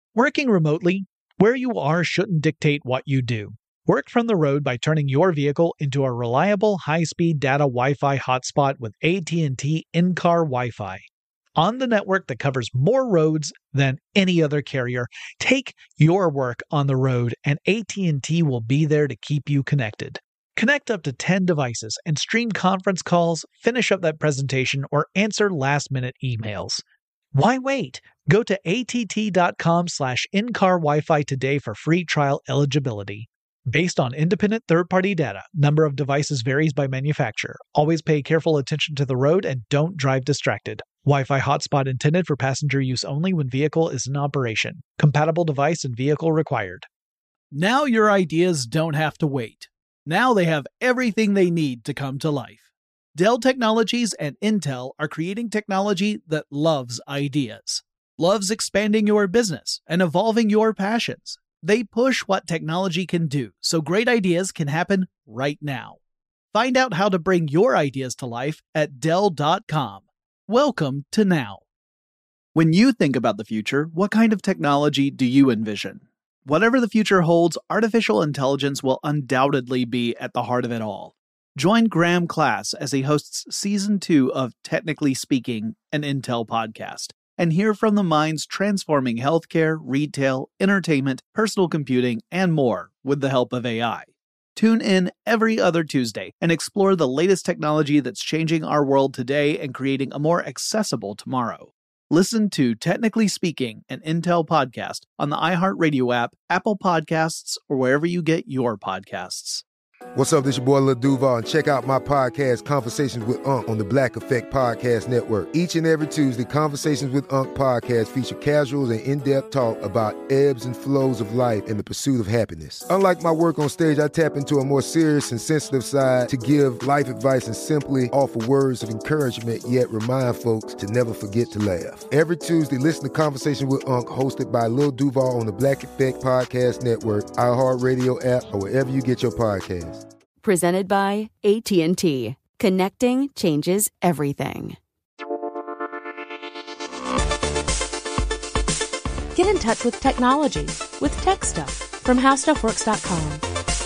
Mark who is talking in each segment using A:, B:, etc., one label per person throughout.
A: Working remotely, where you are shouldn't dictate what you do. Work from the road by turning your vehicle into a reliable high-speed data Wi-Fi hotspot with AT&T in-car Wi-Fi. On the network that covers more roads than any other carrier, take your work on the road and AT&T will be there to keep you connected. Connect up to 10 devices and stream conference calls, finish up that presentation, or answer last-minute emails. Why wait? Go to att.com/in-car Wi-Fi today for free trial eligibility. Based on independent third-party data, number of devices varies by manufacturer. Always pay careful attention to the road and don't drive distracted. Wi-Fi hotspot intended for passenger use only when vehicle is in operation. Compatible device and vehicle required.
B: Now your ideas don't have to wait. Now they have everything they need to come to life. Dell Technologies and Intel are creating technology that loves ideas, loves expanding your business and evolving your passions. They push what technology can do so great ideas can happen right now. Find out how to bring your ideas to life at Dell.com. Welcome to now. When you think about the future, what kind of technology do you envision? Whatever the future holds, artificial intelligence will undoubtedly be at the heart of it all. Join Graham Class as he hosts Season 2 of Technically Speaking, an Intel podcast, and hear from the minds transforming healthcare, retail, entertainment, personal computing, and more with the help of AI. Tune in every other Tuesday and explore the latest technology that's changing our world today and creating a more accessible tomorrow. Listen to Technically Speaking, an Intel podcast on the iHeartRadio app, Apple Podcasts, or wherever you get your podcasts.
C: What's up, this your boy Lil Duval, and check out my podcast, Conversations with Unc, on the Black Effect Podcast Network. Each and every Tuesday, Conversations with Unc podcast feature casual and in-depth talk about ebbs and flows of life and the pursuit of happiness. Unlike my work on stage, I tap into a more serious and sensitive side to give life advice and simply offer words of encouragement, yet remind folks to never forget to laugh. Every Tuesday, listen to Conversations with Unc, hosted by Lil Duval on the Black Effect Podcast Network, iHeartRadio app, or wherever you get your podcasts.
D: Presented by AT&T. Connecting changes everything.
E: Get in touch with technology with Tech Stuff from HowStuffWorks.com.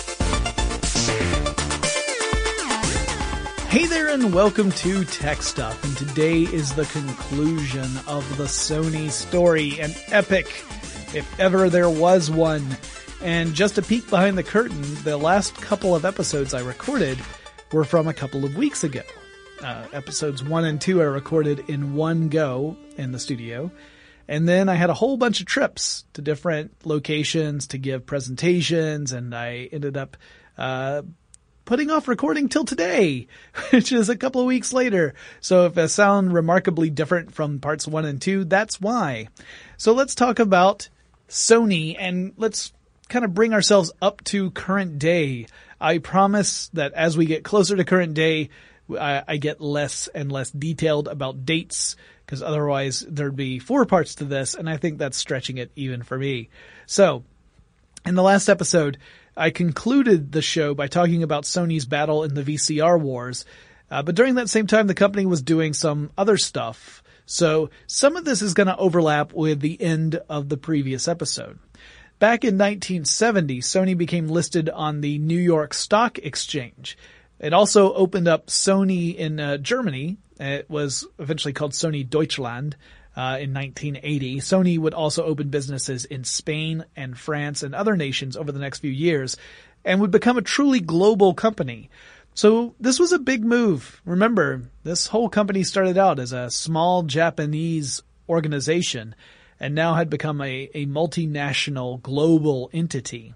B: Hey there and welcome to Tech Stuff, and today is the conclusion of the Sony story, an epic, if ever there was one. And just a peek behind the curtain, the last couple of episodes I recorded were from a couple of weeks ago. Episodes 1 and 2 I recorded in one go in the studio. And then I had a whole bunch of trips to different locations to give presentations, and I ended up putting off recording till today, which is a couple of weeks later. So if I sound remarkably different from parts 1 and 2, that's why. So let's talk about Sony, and let's kind of bring ourselves up to current day. I promise that as we get closer to current day, I get less and less detailed about dates, because otherwise there'd be 4 parts to this, and I think that's stretching it even for me. So, in the last episode, I concluded the show by talking about Sony's battle in the VCR wars, but during that same time the company was doing some other stuff. So some of this is going to overlap with the end of the previous episode. Back in 1970, Sony became listed on the New York Stock Exchange. It also opened up Sony in Germany. It was eventually called Sony Deutschland in 1980. Sony would also open businesses in Spain and France and other nations over the next few years and would become a truly global company. So this was a big move. Remember, this whole company started out as a small Japanese organization and now had become a multinational global entity.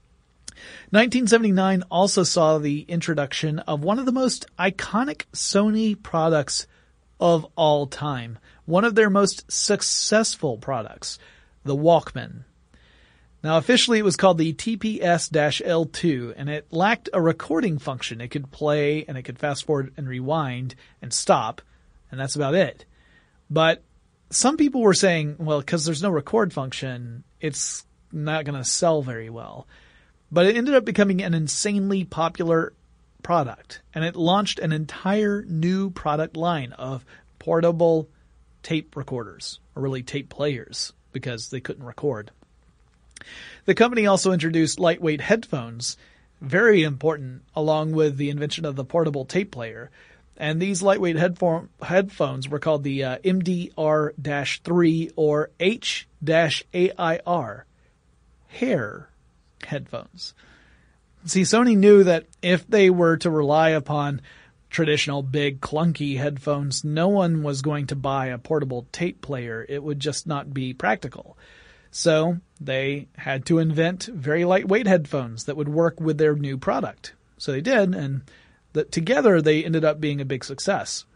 B: 1979 also saw the introduction of one of the most iconic Sony products of all time, one of their most successful products, the Walkman. Now officially it was called the TPS-L2, and it lacked a recording function. It could play and it could fast forward and rewind and stop, and that's about it. But some people were saying, well, because there's no record function, it's not going to sell very well. But it ended up becoming an insanely popular product, and it launched an entire new product line of portable tape recorders, or really tape players, because they couldn't record. The company also introduced lightweight headphones, very important, along with the invention of the portable tape player. And these lightweight headphones were called the MDR-3 or H-AIR, hair headphones. See, Sony knew that if they were to rely upon traditional big clunky headphones, no one was going to buy a portable tape player. It would just not be practical. So they had to invent very lightweight headphones that would work with their new product. So they did, and together they ended up being a big success.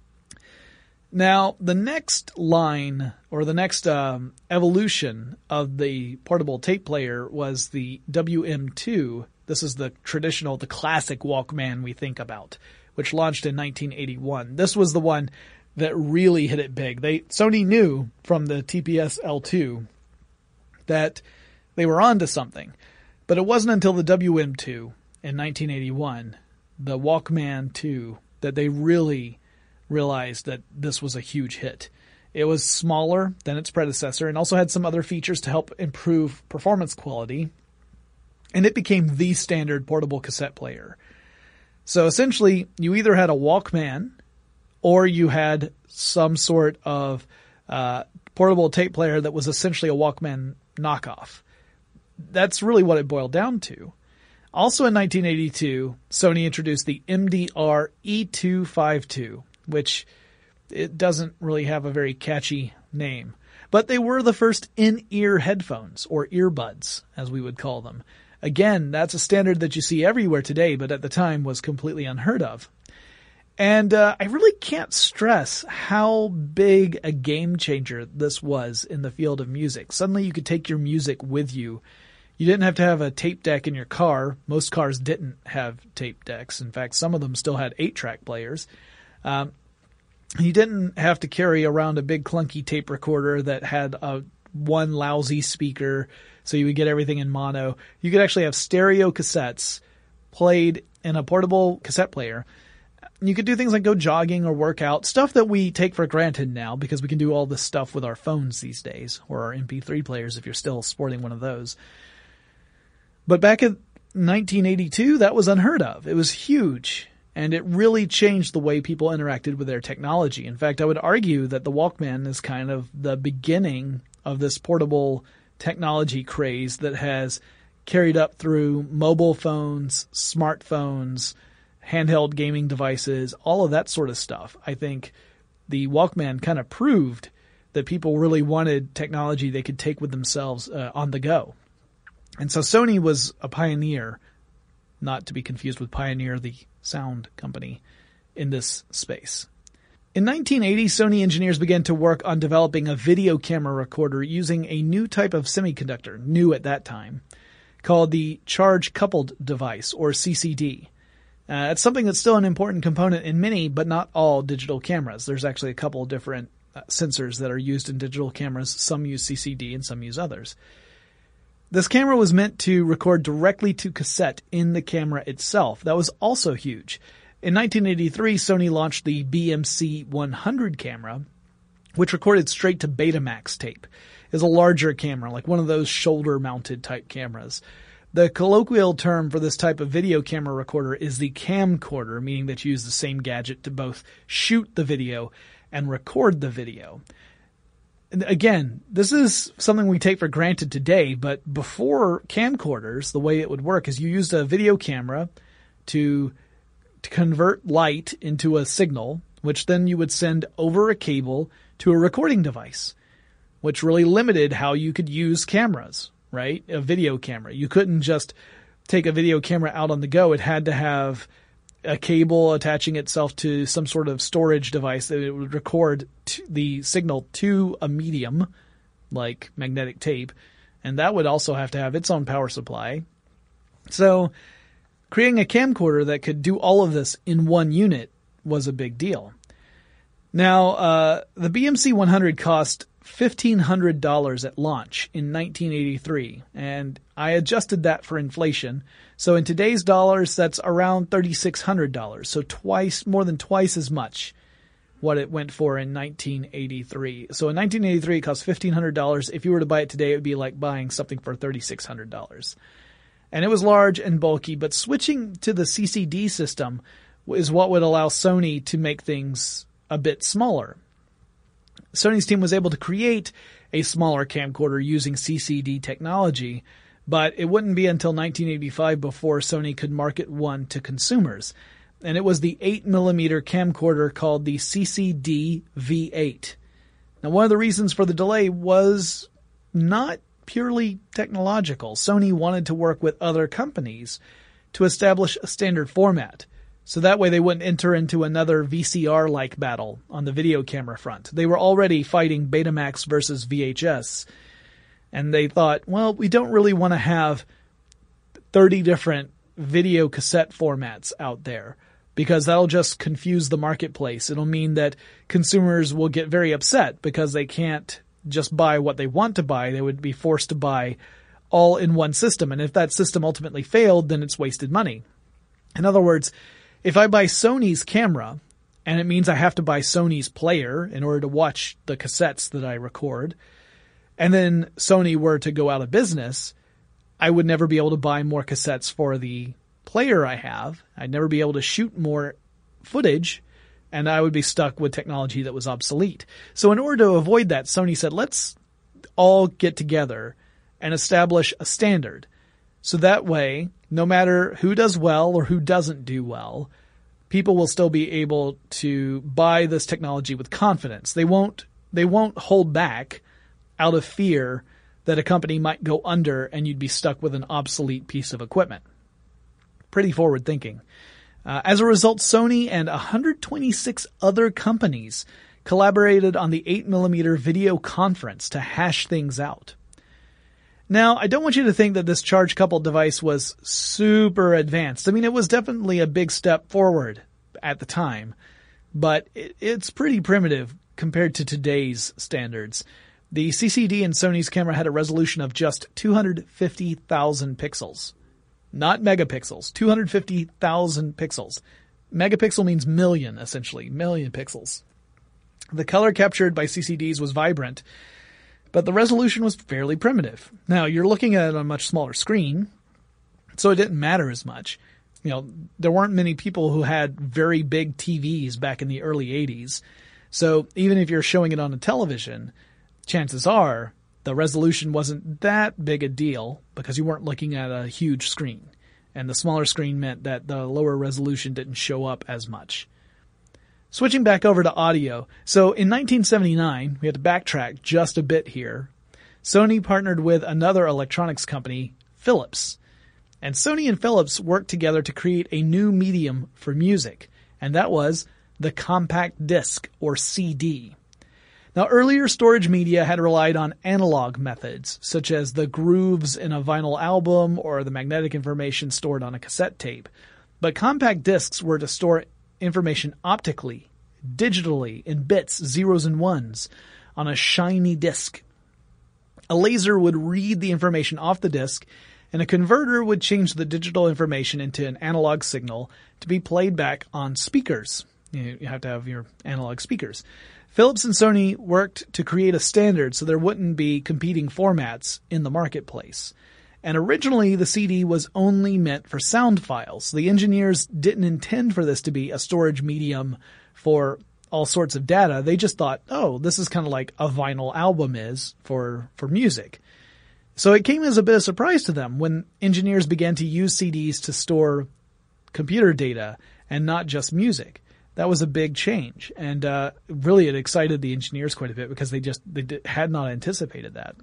B: Now, the next line, or the next evolution of the portable tape player was the WM2. This is the classic Walkman we think about, which launched in 1981. This was the one that really hit it big. Sony knew from the TPS L2 that they were onto something. But it wasn't until the WM2 in 1981, the Walkman 2, that they really realized that this was a huge hit. It was smaller than its predecessor and also had some other features to help improve performance quality. And it became the standard portable cassette player. So essentially, you either had a Walkman or you had some sort of portable tape player that was essentially a Walkman knockoff. That's really what it boiled down to. Also in 1982, Sony introduced the MDR E252, which it doesn't really have a very catchy name. But they were the first in-ear headphones, or earbuds, as we would call them. Again, that's a standard that you see everywhere today, but at the time was completely unheard of. And I really can't stress how big a game changer this was in the field of music. Suddenly you could take your music with you. You didn't have to have a tape deck in your car. Most cars didn't have tape decks. In fact, some of them still had 8-track players. You didn't have to carry around a big clunky tape recorder that had one lousy speaker so you would get everything in mono. You could actually have stereo cassettes played in a portable cassette player. You could do things like go jogging or work out, stuff that we take for granted now because we can do all this stuff with our phones these days, or our MP3 players if you're still sporting one of those. But back in 1982, that was unheard of. It was huge, and it really changed the way people interacted with their technology. In fact, I would argue that the Walkman is kind of the beginning of this portable technology craze that has carried up through mobile phones, smartphones, handheld gaming devices, all of that sort of stuff. I think the Walkman kind of proved that people really wanted technology they could take with themselves on the go. And so Sony was a pioneer, not to be confused with Pioneer, the sound company, in this space. In 1980, Sony engineers began to work on developing a video camera recorder using a new type of semiconductor, new at that time, called the charge-coupled device, or CCD. It's something that's still an important component in many, but not all, digital cameras. There's actually a couple different sensors that are used in digital cameras. Some use CCD and some use others. This camera was meant to record directly to cassette in the camera itself. That was also huge. In 1983, Sony launched the BMC 100 camera, which recorded straight to Betamax tape. It's a larger camera, like one of those shoulder-mounted type cameras. The colloquial term for this type of video camera recorder is the camcorder, meaning that you use the same gadget to both shoot the video and record the video. And again, this is something we take for granted today, but before camcorders, the way it would work is you used a video camera to convert light into a signal, which then you would send over a cable to a recording device, which really limited how you could use cameras. Right? A video camera. You couldn't just take a video camera out on the go. It had to have a cable attaching itself to some sort of storage device that it would record the signal to a medium, like magnetic tape, and that would also have to have its own power supply. So creating a camcorder that could do all of this in one unit was a big deal. Now, the BMC 100 cost $1,500 at launch in 1983, and I adjusted that for inflation. So in today's dollars, that's around $3,600. So more than twice as much what it went for in 1983. So in 1983, it cost $1,500. If you were to buy it today, it would be like buying something for $3,600. And it was large and bulky, but switching to the CCD system is what would allow Sony to make things a bit smaller. Sony's team was able to create a smaller camcorder using CCD technology, but it wouldn't be until 1985 before Sony could market one to consumers. And it was the 8mm camcorder called the CCD V8. Now, one of the reasons for the delay was not purely technological. Sony wanted to work with other companies to establish a standard format, so that way they wouldn't enter into another VCR-like battle on the video camera front. They were already fighting Betamax versus VHS, and they thought, well, we don't really want to have 30 different video cassette formats out there, because that'll just confuse the marketplace. It'll mean that consumers will get very upset because they can't just buy what they want to buy. They would be forced to buy all in one system. And if that system ultimately failed, then it's wasted money. In other words, if I buy Sony's camera, and it means I have to buy Sony's player in order to watch the cassettes that I record, and then Sony were to go out of business, I would never be able to buy more cassettes for the player I have. I'd never be able to shoot more footage, and I would be stuck with technology that was obsolete. So in order to avoid that, Sony said, let's all get together and establish a standard. So that way, no matter who does well or who doesn't do well, people will still be able to buy this technology with confidence. They won't hold back out of fear that a company might go under and you'd be stuck with an obsolete piece of equipment. Pretty forward thinking. As a result, Sony and 126 other companies collaborated on the 8mm video conference to hash things out. Now, I don't want you to think that this charge-coupled device was super advanced. I mean, it was definitely a big step forward at the time, but it's pretty primitive compared to today's standards. The CCD in Sony's camera had a resolution of just 250,000 pixels. Not megapixels, 250,000 pixels. Megapixel means million, essentially, million pixels. The color captured by CCDs was vibrant, but the resolution was fairly primitive. Now, you're looking at it on a much smaller screen, so it didn't matter as much. You know, there weren't many people who had very big TVs back in the early 80s. So even if you're showing it on a television, chances are the resolution wasn't that big a deal because you weren't looking at a huge screen. And the smaller screen meant that the lower resolution didn't show up as much. Switching back over to audio. So in 1979, we had to backtrack just a bit here. Sony partnered with another electronics company, Philips. And Sony and Philips worked together to create a new medium for music. And that was the compact disc, or CD. Now, earlier storage media had relied on analog methods, such as the grooves in a vinyl album or the magnetic information stored on a cassette tape. But compact discs were to store information optically, digitally, in bits, zeros and ones, on a shiny disc. A laser would read the information off the disc, and a converter would change the digital information into an analog signal to be played back on speakers. You have to have your analog speakers. Philips and Sony worked to create a standard so there wouldn't be competing formats in the marketplace. And originally, the CD was only meant for sound files. The engineers didn't intend for this to be a storage medium for all sorts of data. They just thought, oh, this is kind of like a vinyl album is for music. So it came as a bit of surprise to them when engineers began to use CDs to store computer data and not just music. That was a big change, and really it excited the engineers quite a bit because they had not anticipated that.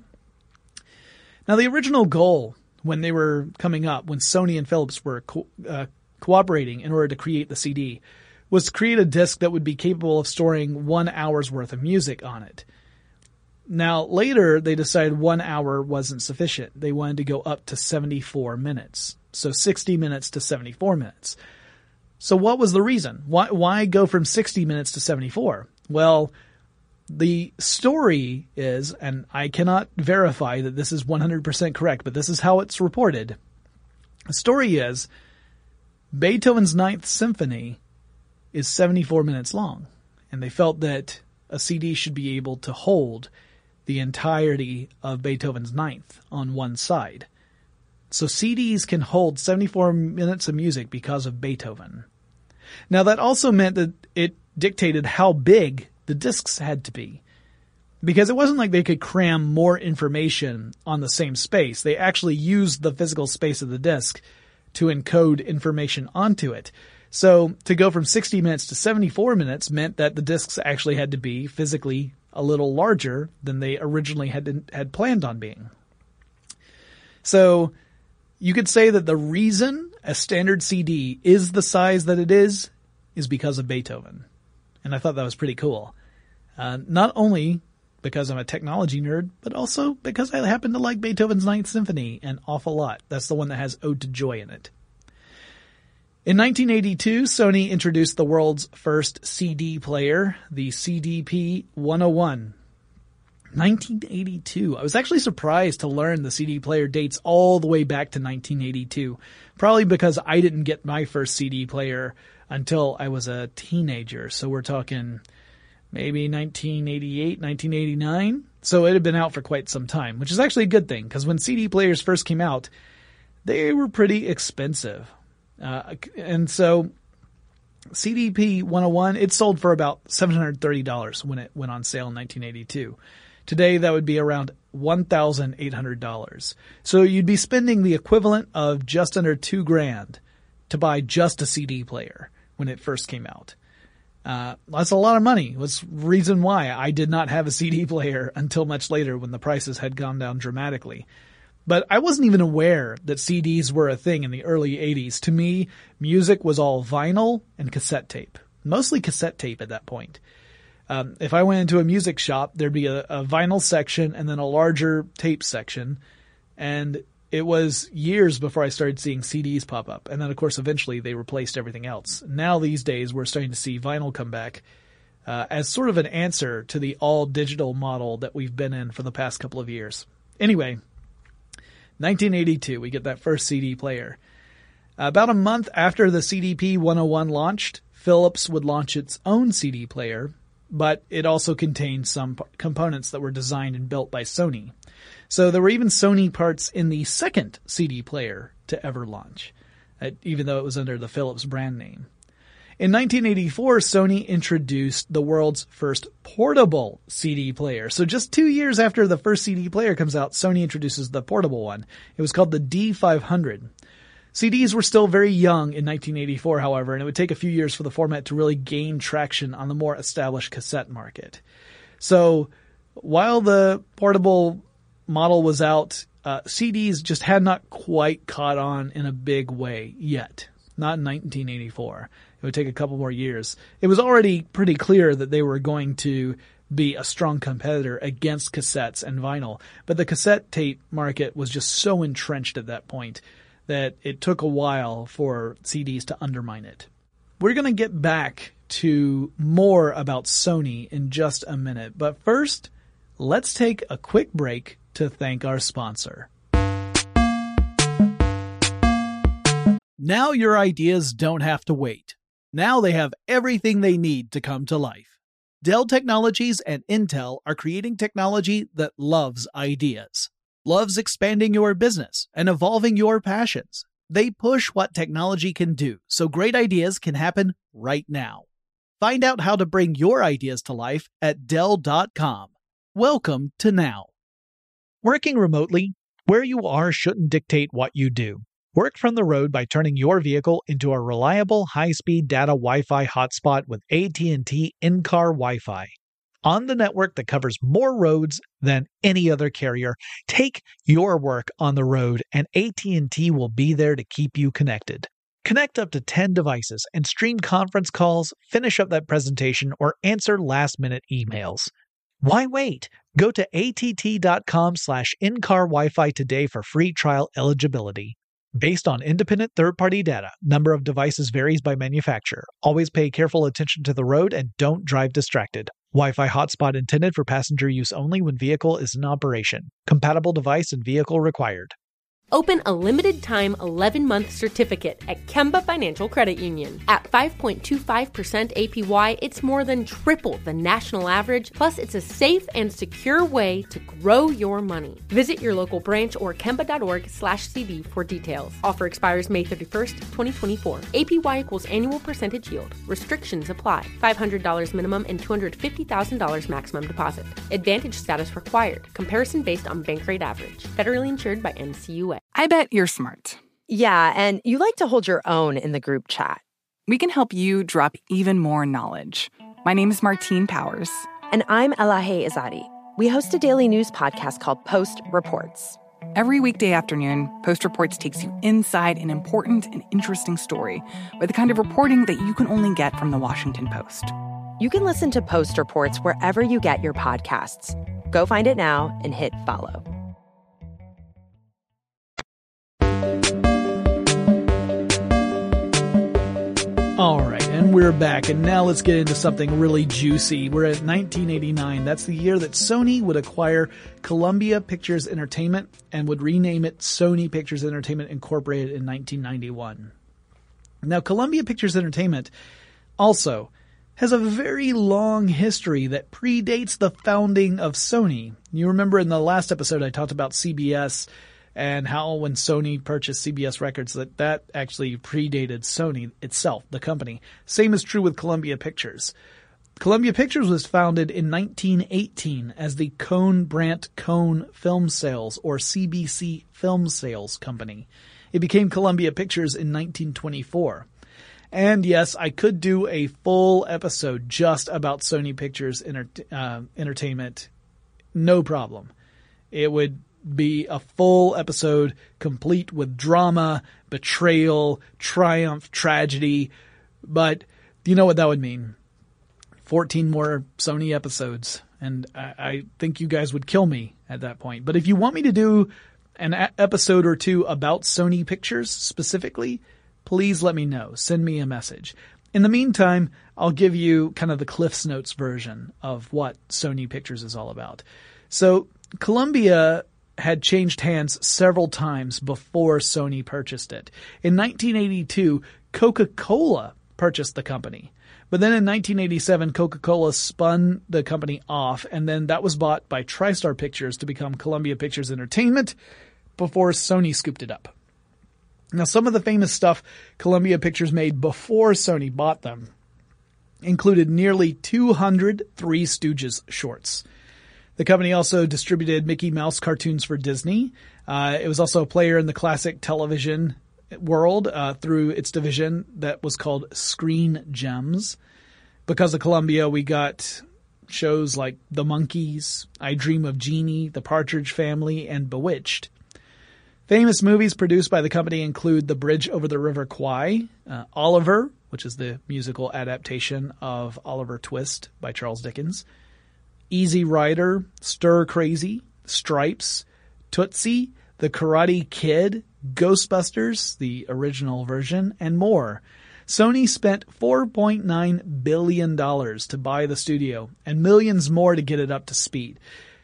B: Now, the original goal when they were coming up, when Sony and Philips were cooperating in order to create the CD, was to create a disc that would be capable of storing 1 hour's worth of music on it. Now, later they decided 1 hour wasn't sufficient. They wanted to go up to 74 minutes. So 60 minutes to 74 minutes. So what was the reason? Why go from 60 minutes to 74? Well, the story is, and I cannot verify that this is 100% correct, but this is how it's reported. The story is, Beethoven's Ninth Symphony is 74 minutes long. And they felt that a CD should be able to hold the entirety of Beethoven's Ninth on one side. So CDs can hold 74 minutes of music because of Beethoven. Now that also meant that it dictated how big the discs had to be. Because it wasn't like they could cram more information on the same space. They actually used the physical space of the disc to encode information onto it. So to go from 60 minutes to 74 minutes meant that the discs actually had to be physically a little larger than they originally had planned on being. So you could say that the reason a standard CD is the size that it is because of Beethoven. And I thought that was pretty cool. Not only because I'm a technology nerd, but also because I happen to like Beethoven's Ninth Symphony an awful lot. That's the one that has Ode to Joy in it. In 1982, Sony introduced the world's first CD player, the CDP-101. 1982. I was actually surprised to learn the CD player dates all the way back to 1982. Probably because I didn't get my first CD player until I was a teenager. So we're talking maybe 1988, 1989. So it had been out for quite some time, which is actually a good thing because when CD players first came out, they were pretty expensive. And so CDP-101, it sold for about $730 when it went on sale in 1982. Today, that would be around $1,800. So you'd be spending the equivalent of just under $2,000 to buy just a CD player when it first came out. That's a lot of money. That's the reason why I did not have a CD player until much later when the prices had gone down dramatically. But I wasn't even aware that CDs were a thing in the early 80s. To me, music was all vinyl and cassette tape. Mostly cassette tape at that point. If I went into a music shop, there'd be a vinyl section and then a larger tape section. And it was years before I started seeing CDs pop up. And then, of course, eventually they replaced everything else. Now these days, we're starting to see vinyl come back as sort of an answer to the all-digital model that we've been in for the past couple of years. Anyway, 1982, we get that first CD player. About a month after the CDP-101 launched, Philips would launch its own CD player, but it also contained some components that were designed and built by Sony. So there were even Sony parts in the second CD player to ever launch, even though it was under the Philips brand name. In 1984, Sony introduced the world's first portable CD player. So just 2 years after the first CD player comes out, Sony introduces the portable one. It was called the D500. CDs were still very young in 1984, however, and it would take a few years for the format to really gain traction on the more established cassette market. So while the portable model was out, CDs just had not quite caught on in a big way yet. Not in 1984. It would take a couple more years. It was already pretty clear that they were going to be a strong competitor against cassettes and vinyl. But the cassette tape market was just so entrenched at that point that it took a while for CDs to undermine it. We're going to get back to more about Sony in just a minute. But first, let's take a quick break to thank our sponsor. Now your ideas don't have to wait. Now they have everything they need to come to life. Dell Technologies and Intel are creating technology that loves ideas, loves expanding your business and evolving your passions. They push what technology can do so great ideas can happen right now. Find out how to bring your ideas to life at Dell.com. Welcome to now.
A: Working remotely, where you are shouldn't dictate what you do. Work from the road by turning your vehicle into a reliable high-speed data Wi-Fi hotspot with AT&T in-car Wi-Fi. On the network that covers more roads than any other carrier, take your work on the road and AT&T will be there to keep you connected. Connect up to 10 devices and stream conference calls, finish up that presentation, or answer last-minute emails. Why wait? Go to att.com/in-car Wi-Fi today for free trial eligibility. Based on independent third-party data, number of devices varies by manufacturer. Always pay careful attention to the road and don't drive distracted. Wi-Fi hotspot intended for passenger use only when vehicle is in operation. Compatible device and vehicle required.
E: Open a limited-time 11-month certificate at Kemba Financial Credit Union. At 5.25% APY, it's more than triple the national average, plus it's a safe and secure way to grow your money. Visit your local branch or kemba.org/cb for details. Offer expires May 31st, 2024. APY equals annual percentage yield. Restrictions apply. $500 minimum and $250,000 maximum deposit. Advantage status required. Comparison based on bank rate average. Federally insured by NCUA.
F: I bet you're smart.
G: Yeah, and you like to hold your own in the group chat.
F: We can help you drop even more knowledge. My name is Martine Powers.
G: And I'm Elahe Izadi. We host a daily news podcast called Post Reports.
F: Every weekday afternoon, Post Reports takes you inside an important and interesting story with the kind of reporting that you can only get from the Washington Post.
G: You can listen to Post Reports wherever you get your podcasts. Go find it now and hit follow.
B: All right, and we're back, and now let's get into something really juicy. We're at 1989. That's the year that Sony would acquire Columbia Pictures Entertainment and would rename it Sony Pictures Entertainment Incorporated in 1991. Now, Columbia Pictures Entertainment also has a very long history that predates the founding of Sony. You remember in the last episode I talked about CBS and how when Sony purchased CBS Records that actually predated Sony itself, the company. Same is true with Columbia Pictures. Columbia Pictures was founded in 1918 as the Cohn-Brandt Cohn Film Sales, or CBC Film Sales Company. It became Columbia Pictures in 1924. And yes, I could do a full episode just about Sony Pictures Entertainment. No problem. It would be a full episode complete with drama, betrayal, triumph, tragedy. But you know what that would mean. 14 more Sony episodes. And I think you guys would kill me at that point. But if you want me to do an episode or two about Sony Pictures specifically, please let me know. Send me a message. In the meantime, I'll give you kind of the Cliff's Notes version of what Sony Pictures is all about. So Columbia had changed hands several times before Sony purchased it. In 1982, Coca-Cola purchased the company. But then in 1987, Coca-Cola spun the company off, and then that was bought by TriStar Pictures to become Columbia Pictures Entertainment before Sony scooped it up. Now, some of the famous stuff Columbia Pictures made before Sony bought them included nearly 200 Three Stooges shorts. The company also distributed Mickey Mouse cartoons for Disney. It was also a player in the classic television world through its division that was called Screen Gems. Because of Columbia, we got shows like The Monkees, I Dream of Jeannie, The Partridge Family, and Bewitched. Famous movies produced by the company include The Bridge Over the River Kwai, Oliver, which is the musical adaptation of Oliver Twist by Charles Dickens, Easy Rider, Stir Crazy, Stripes, Tootsie, The Karate Kid, Ghostbusters, the original version, and more. Sony spent $4.9 billion to buy the studio and millions more to get it up to speed.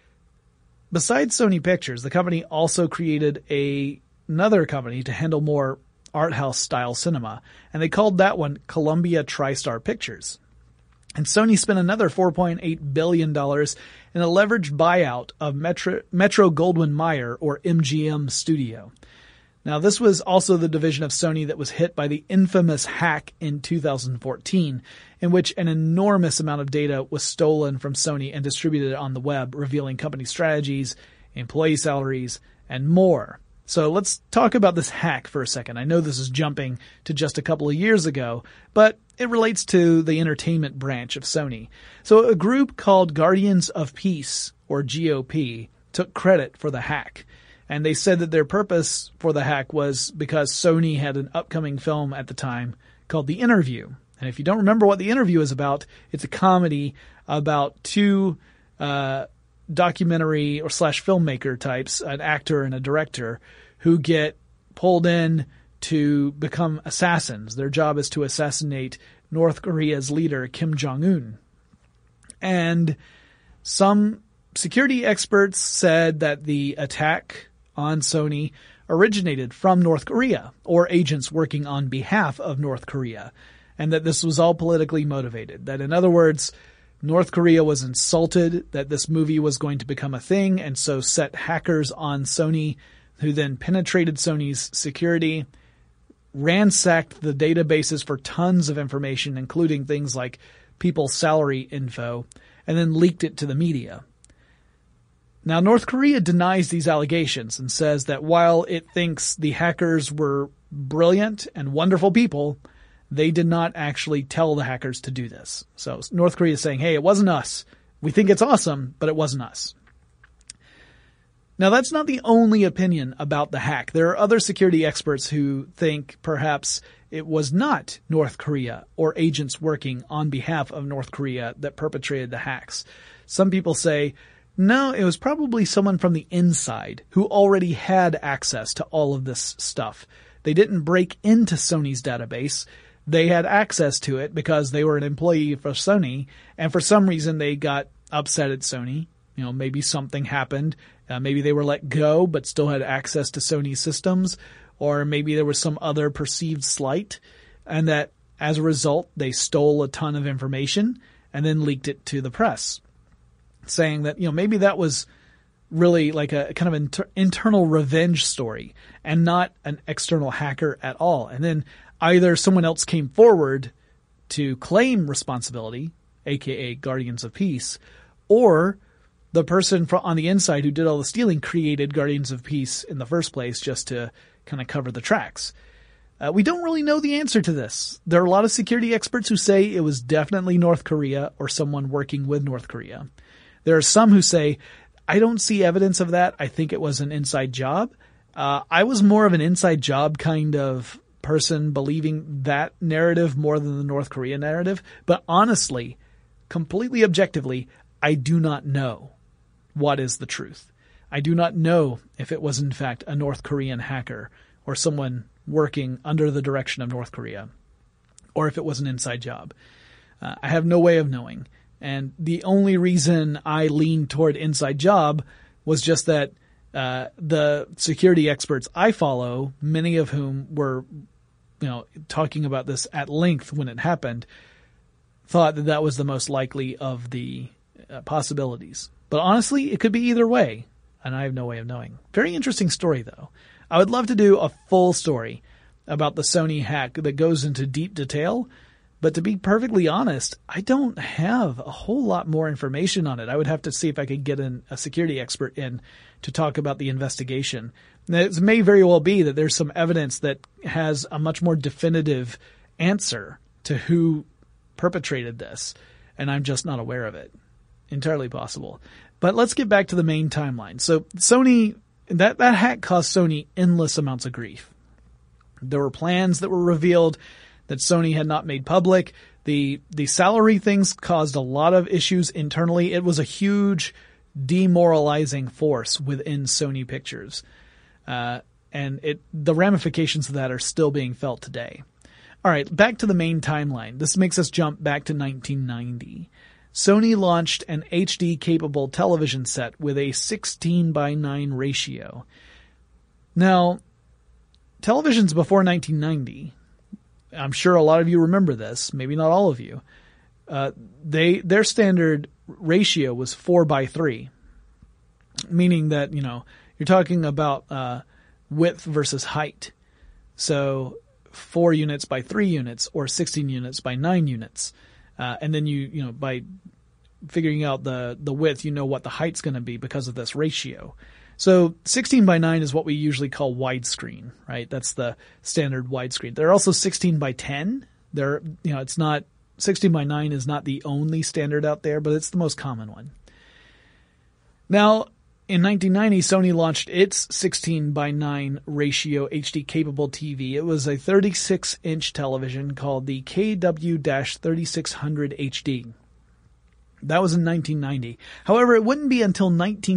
B: Besides Sony Pictures, the company also created another company to handle more art house style cinema, and they called that one Columbia TriStar Pictures. And Sony spent another $4.8 billion in a leveraged buyout of Metro-Goldwyn-Mayer, or MGM Studio. Now, this was also the division of Sony that was hit by the infamous hack in 2014, in which an enormous amount of data was stolen from Sony and distributed on the web, revealing company strategies, employee salaries, and more. So let's talk about this hack for a second. I know this is jumping to just a couple of years ago, but it relates to the entertainment branch of Sony. So a group called Guardians of Peace, or GOP, took credit for the hack. And they said that their purpose for the hack was because Sony had an upcoming film at the time called The Interview. And if you don't remember what The Interview is about, it's a comedy about two documentary or / filmmaker types, an actor and a director, who get pulled in to become assassins. Their job is to assassinate North Korea's leader, Kim Jong-un. And some security experts said that the attack on Sony originated from North Korea or agents working on behalf of North Korea, and that this was all politically motivated. That, in other words, North Korea was insulted that this movie was going to become a thing, and so set hackers on Sony who then penetrated Sony's security, ransacked the databases for tons of information, including things like people's salary info, and then leaked it to the media. Now, North Korea denies these allegations and says that while it thinks the hackers were brilliant and wonderful people, they did not actually tell the hackers to do this. So North Korea is saying, hey, it wasn't us. We think it's awesome, but it wasn't us. Now, that's not the only opinion about the hack. There are other security experts who think perhaps it was not North Korea or agents working on behalf of North Korea that perpetrated the hacks. Some people say, no, it was probably someone from the inside who already had access to all of this stuff. They didn't break into Sony's database. They had access to it because they were an employee for Sony, and for some reason they got upset at Sony. You know, maybe something happened. Maybe they were let go but still had access to Sony systems, or maybe there was some other perceived slight, and that as a result they stole a ton of information and then leaked it to the press, saying that, you know, maybe that was really like a kind of internal revenge story and not an external hacker at all. And then either someone else came forward to claim responsibility, aka Guardians of Peace, or the person on the inside who did all the stealing created Guardians of Peace in the first place just to kind of cover the tracks. We don't really know the answer to this. There are a lot of security experts who say it was definitely North Korea or someone working with North Korea. There are some who say, I don't see evidence of that. I think it was an inside job. I was more of an inside job kind of person, believing that narrative more than the North Korea narrative. But honestly, completely objectively, I do not know what is the truth. I do not know if it was in fact a North Korean hacker or someone working under the direction of North Korea, or if it was an inside job. I have no way of knowing. And the only reason I leaned toward inside job was just that the security experts I follow, many of whom were, you know, talking about this at length when it happened, thought that that was the most likely of the possibilities. But honestly, it could be either way, and I have no way of knowing. Very interesting story, though. I would love to do a full story about the Sony hack that goes into deep detail, but to be perfectly honest, I don't have a whole lot more information on it. I would have to see if I could get a security expert in to talk about the investigation. Now, it may very well be that there's some evidence that has a much more definitive answer to who perpetrated this, and I'm just not aware of it. Entirely possible. But let's get back to the main timeline. So Sony, that hack caused Sony endless amounts of grief. There were plans that were revealed that Sony had not made public. The salary things caused a lot of issues internally. It was a huge demoralizing force within Sony Pictures. And the ramifications of that are still being felt today. All right, back to the main timeline. This makes us jump back to 1990. Sony launched an HD-capable television set with a 16:9 ratio. Now, televisions before 1990, I'm sure a lot of you remember this, maybe not all of you, their standard ratio was 4:3, meaning that, you know, you're talking about width versus height. So 4 units by 3 units or 16 units by 9 units. And then you know, by figuring out the width, you know what the height's going to be because of this ratio. So 16:9 is what we usually call widescreen, right? That's the standard widescreen. There are also 16:10. There, you know, it's not 16:9 is not the only standard out there, but it's the most common one. Now, in 1990, Sony launched its 16:9 ratio HD-capable TV. It was a 36-inch television called the KW-3600 HD. That was in 1990. However, it wouldn't be until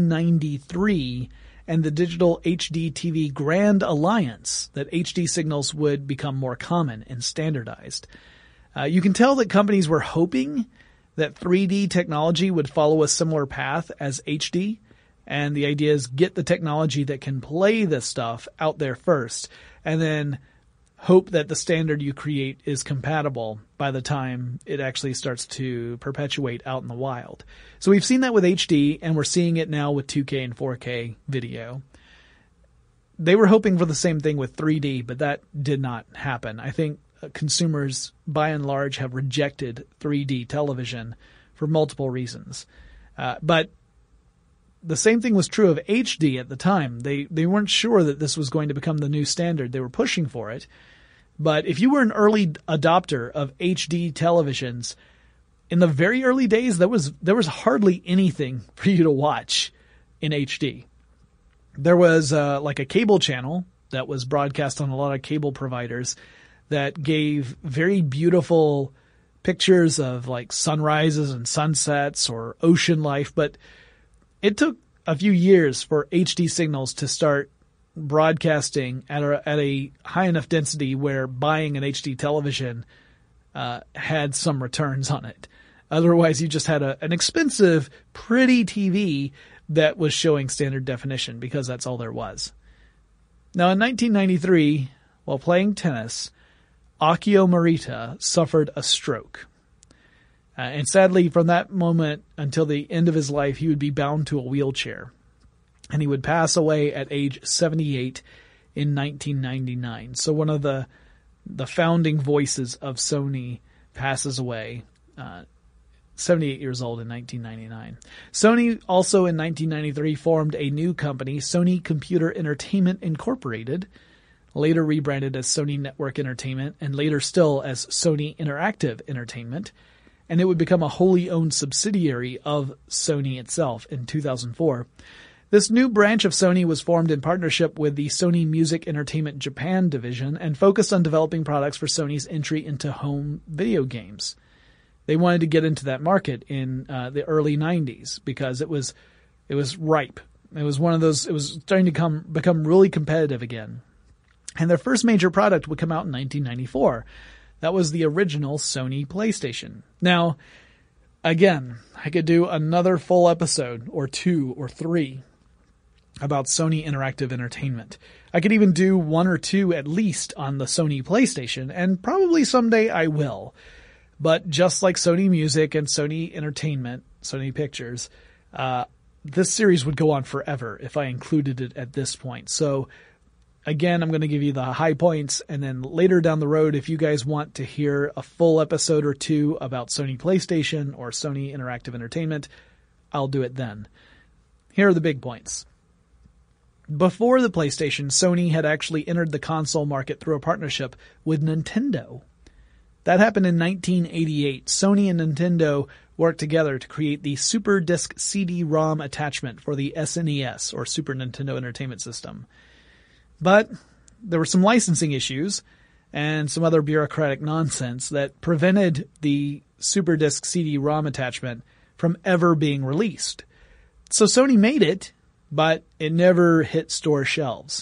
B: 1993 and the digital HD TV Grand Alliance that HD signals would become more common and standardized. You can tell that companies were hoping that 3D technology would follow a similar path as HD, And the idea is get the technology that can play this stuff out there first, and then hope that the standard you create is compatible by the time it actually starts to perpetuate out in the wild. So we've seen that with HD, and we're seeing it now with 2K and 4K video. They were hoping for the same thing with 3D, but that did not happen. I think consumers, by and large, have rejected 3D television for multiple reasons. But the same thing was true of HD at the time. They weren't sure that this was going to become the new standard. They were pushing for it. But if you were an early adopter of HD televisions, in the very early days, there was hardly anything for you to watch in HD. There was like a cable channel that was broadcast on a lot of cable providers that gave very beautiful pictures of like sunrises and sunsets or ocean life, but it took a few years for HD signals to start broadcasting at a high enough density where buying an HD television had some returns on it. Otherwise, you just had an expensive, pretty TV that was showing standard definition because that's all there was. Now, in 1993, while playing tennis, Akio Morita suffered a stroke. And sadly, from that moment until the end of his life, he would be bound to a wheelchair. And he would pass away at age 78 in 1999. So one of the founding voices of Sony passes away, 78 years old in 1999. Sony also in 1993 formed a new company, Sony Computer Entertainment Incorporated, later rebranded as Sony Network Entertainment, and later still as Sony Interactive Entertainment. And it would become a wholly owned subsidiary of Sony itself in 2004. This new branch of Sony was formed in partnership with the Sony Music Entertainment Japan division and focused on developing products for Sony's entry into home video games. They wanted to get into that market in the early 90s because it was ripe. It was one of those, it was starting to become really competitive again. And their first major product would come out in 1994. That was the original Sony PlayStation. Now, again, I could do another full episode or 2 or 3 about Sony Interactive Entertainment. I could even do 1 or 2 at least on the Sony PlayStation, and probably someday I will. But just like Sony Music and Sony Entertainment, Sony Pictures, this series would go on forever if I included it at this point. So again, I'm going to give you the high points, and then later down the road, if you guys want to hear a full episode or 2 about Sony PlayStation or Sony Interactive Entertainment, I'll do it then. Here are the big points. Before the PlayStation, Sony had actually entered the console market through a partnership with Nintendo. That happened in 1988. Sony and Nintendo worked together to create the Super Disc CD-ROM attachment for the SNES, or Super Nintendo Entertainment System. But there were some licensing issues and some other bureaucratic nonsense that prevented the Super Disc CD-ROM attachment from ever being released. So Sony made it, but it never hit store shelves.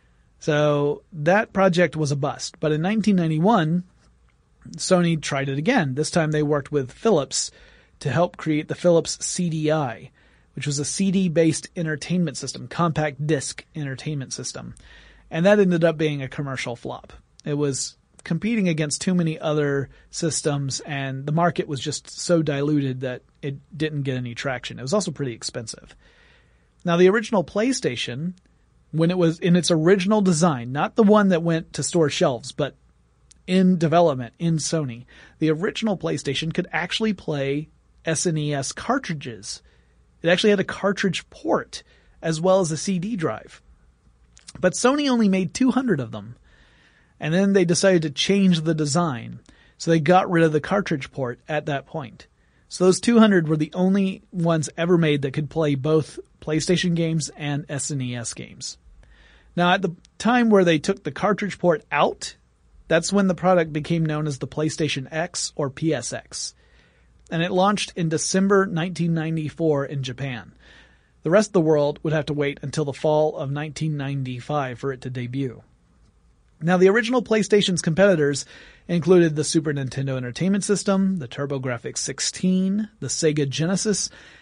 B: So that project was a bust. But in 1991, Sony tried it again. This time they worked with Philips to help create the Philips CDI, which was a CD-based entertainment system, compact disc entertainment system. And that ended up being a commercial flop. It was competing against too many other systems, and the market was just so diluted that it didn't get any traction. It was also pretty expensive. Now, the original PlayStation, when it was in its original design, not the one that went to store shelves, but in development in Sony, the original PlayStation could actually play SNES cartridges. It actually had a cartridge port as well as a CD drive. But Sony only made 200 of them. And then they decided to change the design. So they got rid of the cartridge port at that point. So those 200 were the only ones ever made that could play both PlayStation games and SNES games. Now, at the time where they took the cartridge port out, that's when the product became known as the PlayStation X or PSX. And it launched in December 1994 in Japan. The rest of the world would have to wait until the fall of 1995 for it to debut. Now, the original PlayStation's competitors included the Super Nintendo Entertainment System, the TurboGrafx 16, the Sega Genesis,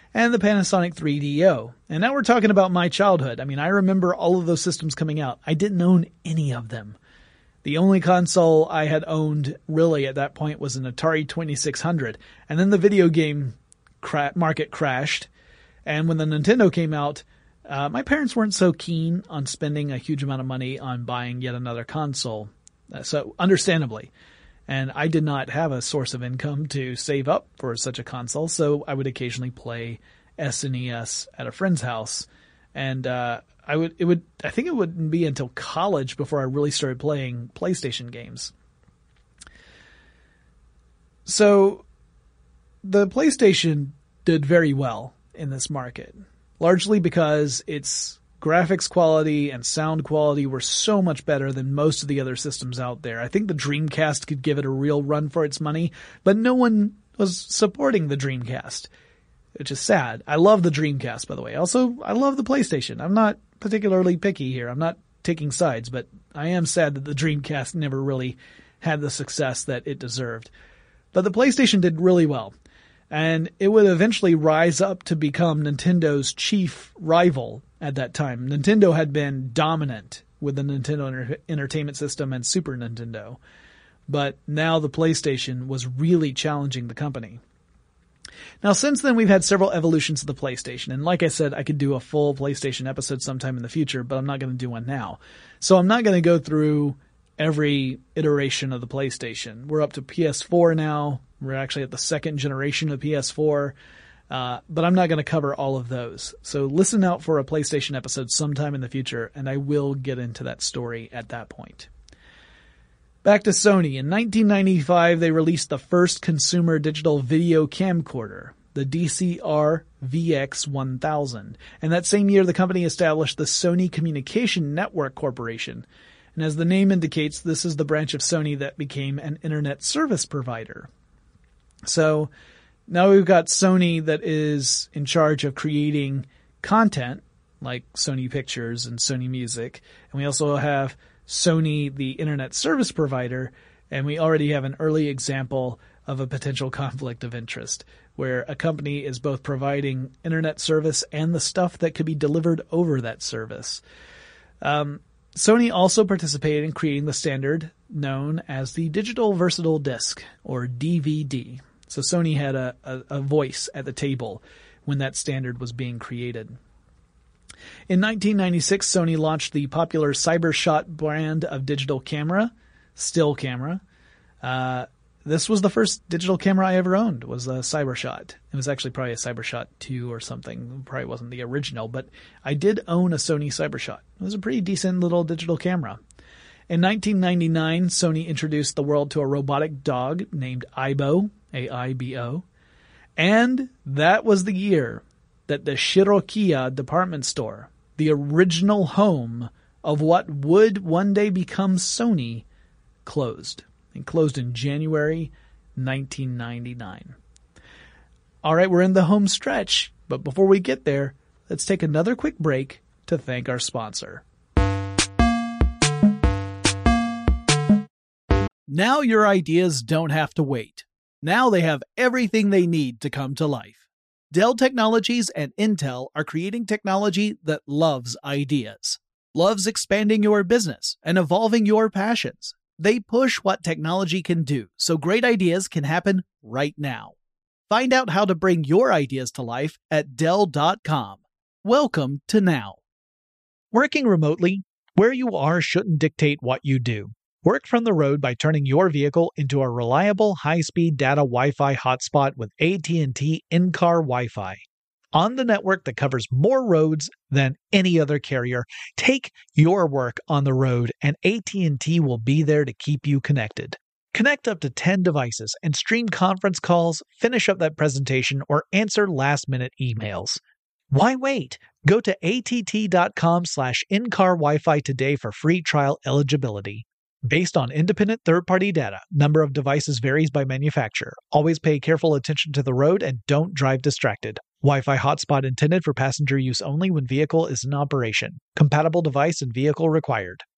B: and the Panasonic 3DO. And now we're talking about my childhood. I mean, I remember all of those systems coming out. I didn't own any of them. The only console I had owned really at that point was an Atari 2600. And then the video game market crashed. And when the Nintendo came out, my parents weren't so keen on spending a huge amount of money on buying yet another console. So understandably. And I did not have a source of income to save up for such a console. So I would occasionally play SNES at a friend's house. And, I think it wouldn't be until college before I really started playing PlayStation games. So the PlayStation did very well in this market, largely because its graphics quality and sound quality were so much better than most of the other systems out there. I think the Dreamcast could give it a real run for its money, but no one was supporting the Dreamcast, which is sad. I love the Dreamcast, by the way. Also, I love the PlayStation. I'm not particularly picky here. I'm not taking sides, but I am sad that the Dreamcast never really had the success that it deserved. But the PlayStation did really well, and it would eventually rise up to become Nintendo's chief rival at that time. Nintendo had been dominant with the Nintendo Entertainment System and Super Nintendo, but now the PlayStation was really challenging the company. Now, since then, we've had several evolutions of the PlayStation, and like I said, I could do a full PlayStation episode sometime in the future, but I'm not going to do one now. So I'm not going to go through every iteration of the PlayStation. We're up to PS4 now. We're actually at the second generation of PS4, but I'm not going to cover all of those. So listen out for a PlayStation episode sometime in the future, and I will get into that story at that point. Back to Sony. In 1995, they released the first consumer digital video camcorder, the DCR VX1000. And that same year, the company established the Sony Communication Network Corporation. And as the name indicates, this is the branch of Sony that became an internet service provider. So now we've got Sony that is in charge of creating content, like Sony Pictures and Sony Music. And we also have Sony, the internet service provider, and we already have an early example of a potential conflict of interest, where a company is both providing internet service and the stuff that could be delivered over that service. Sony also participated in creating the standard known as the Digital Versatile Disc, or DVD. So Sony had a voice at the table when that standard was being created. In 1996, Sony launched the popular CyberShot brand of digital camera, still camera. This was the first digital camera I ever owned, was a CyberShot. It was actually probably a CyberShot 2 or something. It probably wasn't the original, but I did own a Sony CyberShot. It was a pretty decent little digital camera. In 1999, Sony introduced the world to a robotic dog named Aibo, A-I-B-O. And that was the year that the Shirokiya department store, the original home of what would one day become Sony, closed. It closed in January 1999. All right, we're in the home stretch, but before we get there, let's take another quick break to thank our sponsor. Now your ideas don't have to wait. Now they have everything they need to come to life. Dell Technologies and Intel are creating technology that loves ideas, loves expanding your business and evolving your passions. They push what technology can do, so great ideas can happen right now. Find out how to bring your ideas to life at Dell.com. Welcome to now.
A: Working remotely, where you are shouldn't dictate what you do. Work from the road by turning your vehicle into a reliable high-speed data Wi-Fi hotspot with AT&T in-car Wi-Fi. On the network that covers more roads than any other carrier, take your work on the road and AT&T will be there to keep you connected. Connect up to 10 devices and stream conference calls, finish up that presentation, or answer last-minute emails. Why wait? Go to att.com/in-car Wi-Fi today for free trial eligibility. Based on independent third-party data, number of devices varies by manufacturer. Always pay careful attention to the road and don't drive distracted. Wi-Fi hotspot intended for passenger use only when vehicle is in operation. Compatible device and vehicle required.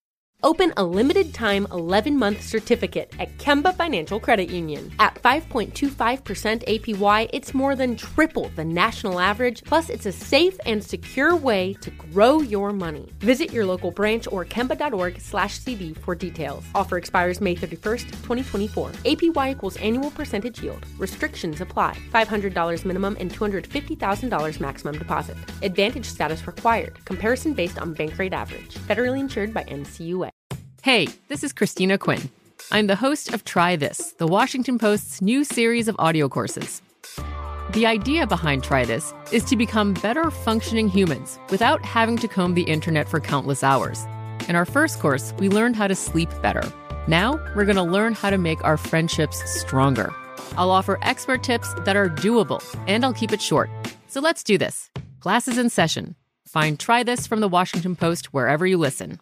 E: Open a limited-time 11-month certificate at Kemba Financial Credit Union. At 5.25% APY, it's more than triple the national average, plus it's a safe and secure way to grow your money. Visit your local branch or kemba.org/cb for details. Offer expires May 31st, 2024. APY equals annual percentage yield. Restrictions apply. $500 minimum and $250,000 maximum deposit. Advantage status required. Comparison based on bank rate average. Federally insured by NCUA.
H: Hey, this is Christina Quinn. I'm the host of Try This, the Washington Post's new series of audio courses. The idea behind Try This is to become better functioning humans without having to comb the internet for countless hours. In our first course, we learned how to sleep better. Now, we're going to learn how to make our friendships stronger. I'll offer expert tips that are doable, and I'll keep it short. So let's do this. Class is in session. Find Try This from the Washington Post wherever you listen.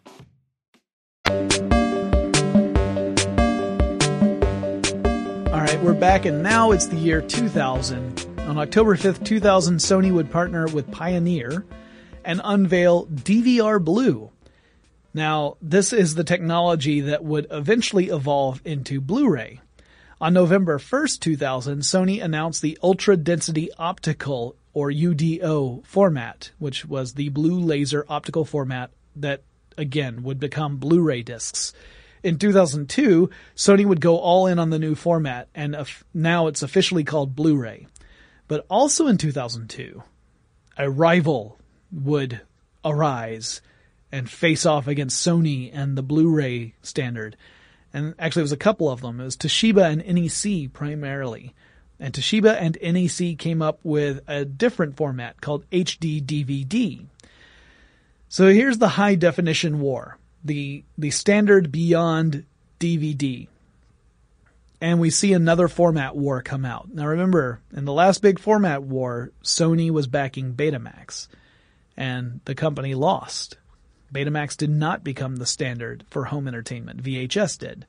B: All right, we're back, and now it's the year 2000. On October 5th, 2000, Sony would partner with Pioneer and unveil DVR Blue. Now, this is the technology that would eventually evolve into Blu-ray. On November 1st, 2000, Sony announced the Ultra Density Optical, or UDO, format, which was the blue laser optical format that, again, would become Blu-ray discs. In 2002, Sony would go all in on the new format, and now it's officially called Blu-ray. But also in 2002, a rival would arise and face off against Sony and the Blu-ray standard. And actually, it was a couple of them. It was Toshiba and NEC primarily. And Toshiba and NEC came up with a different format called HD DVD. So here's the high definition war. The standard beyond DVD. And we see another format war come out. Now remember, in the last big format war, Sony was backing Betamax. And the company lost. Betamax did not become the standard for home entertainment. VHS did.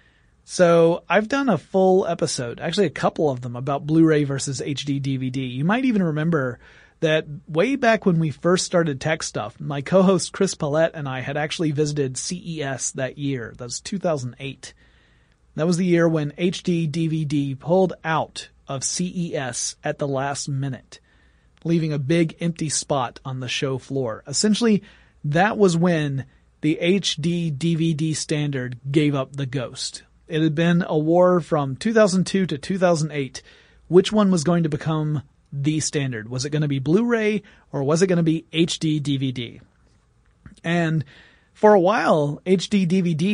B: So I've done a full episode, actually a couple of them, about Blu-ray versus HD DVD. You might even remember that way back when we first started Tech Stuff, my co-host Chris Paulette and I had actually visited CES that year. That was 2008. That was the year when HD DVD pulled out of CES at the last minute, leaving a big empty spot on the show floor. Essentially, that was when the HD DVD standard gave up the ghost. It had been a war from 2002 to 2008. Which one was going to become the standard? Was it going to be Blu-ray or was it going to be HD DVD? And for a while, HD DVD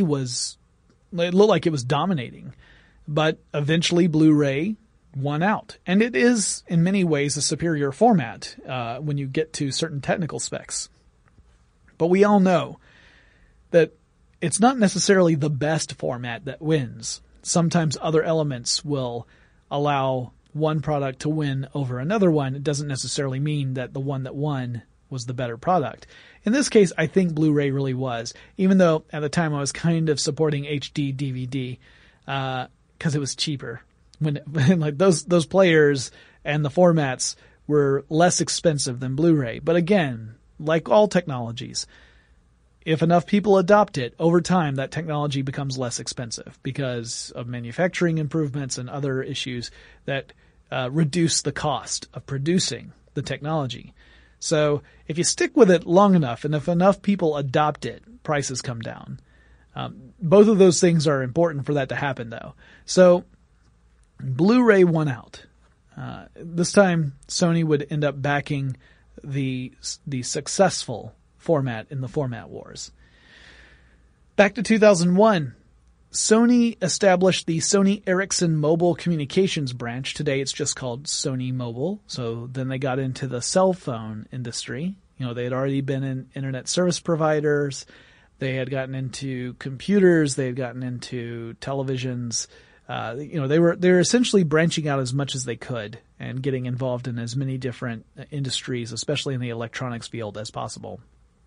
B: it looked like it was dominating, but eventually Blu-ray won out. And it is in many ways a superior format when you get to certain technical specs. But we all know that it's not necessarily the best format that wins. Sometimes other elements will allow one product to win over another one. It doesn't necessarily mean that the one that won was the better product. In this case, I think Blu-ray really was, even though at the time I was kind of supporting HD DVD because it was cheaper. When like those players and the formats were less expensive than Blu-ray. But again, like all technologies, if enough people adopt it, over time that technology becomes less expensive because of manufacturing improvements and other issues that reduce the cost of producing the technology. So if you stick with it long enough and if enough people adopt it, prices come down. Both of those things are important for that to happen, though. So Blu-ray won out. This time Sony would end up backing the successful format in the format wars. Back to 2001, Sony established the Sony Ericsson Mobile Communications branch. Today it's just called Sony Mobile. So then they got into the cell phone industry. You know, they had already been in internet service providers. They had gotten into computers. They had gotten into televisions. They were essentially branching out as much as they could and getting involved in as many different industries, especially in the electronics field, as possible.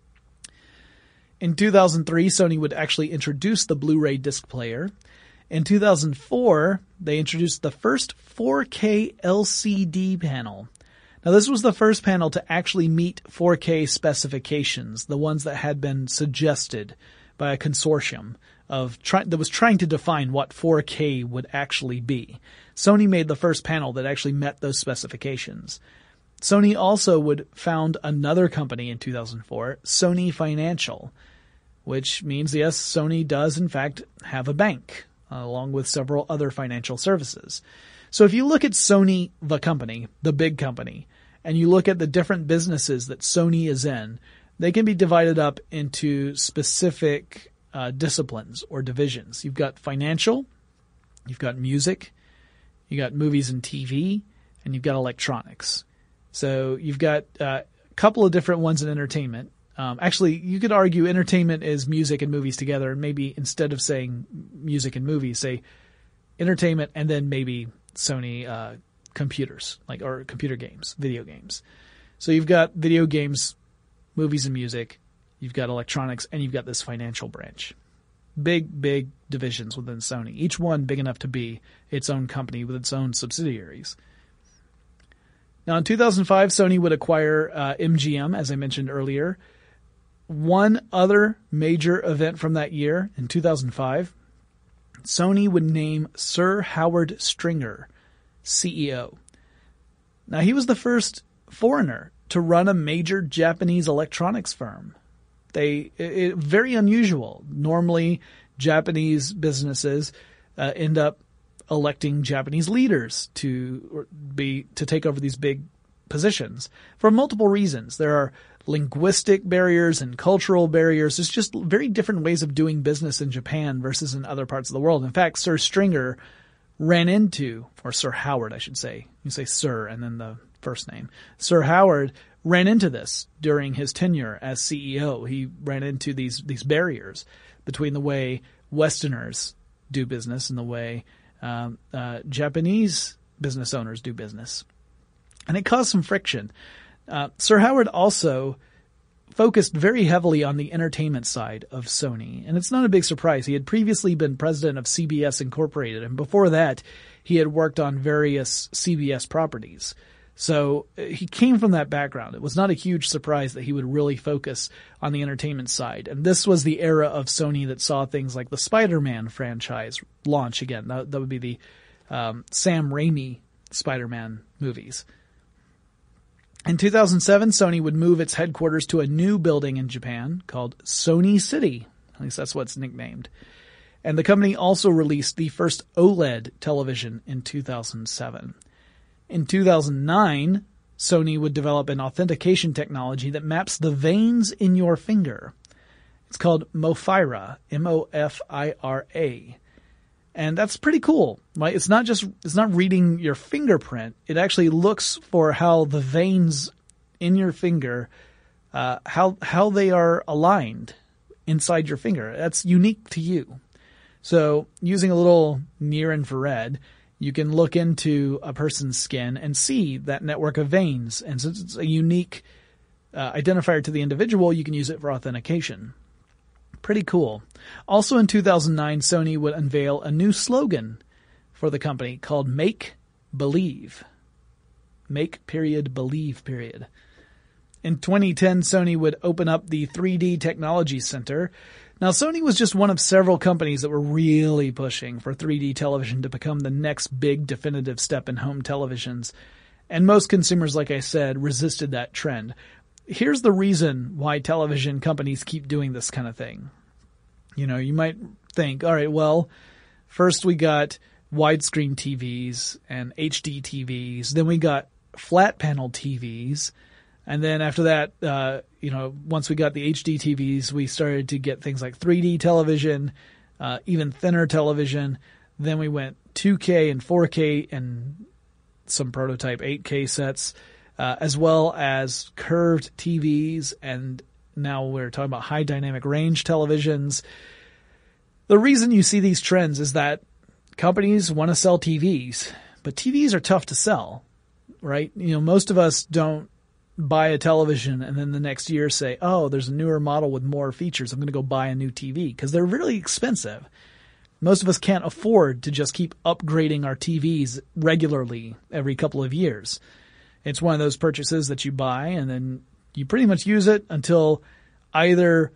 B: In 2003, Sony would actually introduce the Blu-ray disc player. In 2004, they introduced the first 4K LCD panel. Now, this was the first panel to actually meet 4K specifications, the ones that had been suggested by a consortium that was trying to define what 4K would actually be. Sony made the first panel that actually met those specifications. Sony also would found another company in 2004, Sony Financial, which means, yes, Sony does in fact have a bank, along with several other financial services. So if you look at Sony, the company, the big company, and you look at the different businesses that Sony is in, they can be divided up into specific disciplines or divisions. You've got financial, you've got music, you got movies and TV, and you've got electronics. So you've got a couple of different ones in entertainment. Actually, you could argue entertainment is music and movies together, and maybe instead of saying music and movies, say entertainment and then maybe Sony computers, or computer games, video games. So you've got video games, movies and music, you've got electronics, and you've got this financial branch. Big divisions within Sony, each one big enough to be its own company with its own subsidiaries. Now, in 2005, Sony would acquire MGM, as I mentioned earlier. One other major event from that year, in 2005, Sony would name Sir Howard Stringer CEO. Now, he was the first foreigner to run a major Japanese electronics firm. Very unusual. Normally, Japanese businesses end up electing Japanese leaders to take over these big positions for multiple reasons. There are linguistic barriers and cultural barriers. There's just very different ways of doing business in Japan versus in other parts of the world. In fact, Sir Stringer or Sir Howard, I should say. You say Sir and then the first name. Sir Howard ran into this during his tenure as CEO. He ran into these barriers between the way Westerners do business and the way Japanese business owners do business. And it caused some friction. Sir Howard also focused very heavily on the entertainment side of Sony. And it's not a big surprise. He had previously been president of CBS Incorporated. And before that, he had worked on various CBS properties. So he came from that background. It was not a huge surprise that he would really focus on the entertainment side. And this was the era of Sony that saw things like the Spider-Man franchise launch again. That would be the Sam Raimi Spider-Man movies. In 2007, Sony would move its headquarters to a new building in Japan called Sony City. At least that's what it's nicknamed. And the company also released the first OLED television in 2007. In 2009, Sony would develop an authentication technology that maps the veins in your finger. It's called Mofira, M-O-F-I-R-A. And that's pretty cool, right? It's not reading your fingerprint. It actually looks for how the veins in your finger, how they are aligned inside your finger. That's unique to you. So using a little near infrared, you can look into a person's skin and see that network of veins. And since it's a unique identifier to the individual, you can use it for authentication. Pretty cool. Also in 2009, Sony would unveil a new slogan for the company called Make Believe. Make period, believe period. In 2010, Sony would open up the 3D Technology Center. Now, Sony was just one of several companies that were really pushing for 3D television to become the next big definitive step in home televisions. And most consumers, like I said, resisted that trend. Here's the reason why television companies keep doing this kind of thing. You know, you might think, all right, well, first we got widescreen TVs and HD TVs. Then we got flat panel TVs. And then after that, once we got the HD TVs, we started to get things like 3D television, even thinner television. Then we went 2K and 4K and some prototype 8K sets, as well as curved TVs. And now we're talking about high dynamic range televisions. The reason you see these trends is that companies want to sell TVs, but TVs are tough to sell, right? You know, most of us don't buy a television and then the next year say, oh, there's a newer model with more features. I'm going to go buy a new TV because they're really expensive. Most of us can't afford to just keep upgrading our TVs regularly every couple of years. It's one of those purchases that you buy and then you pretty much use it until either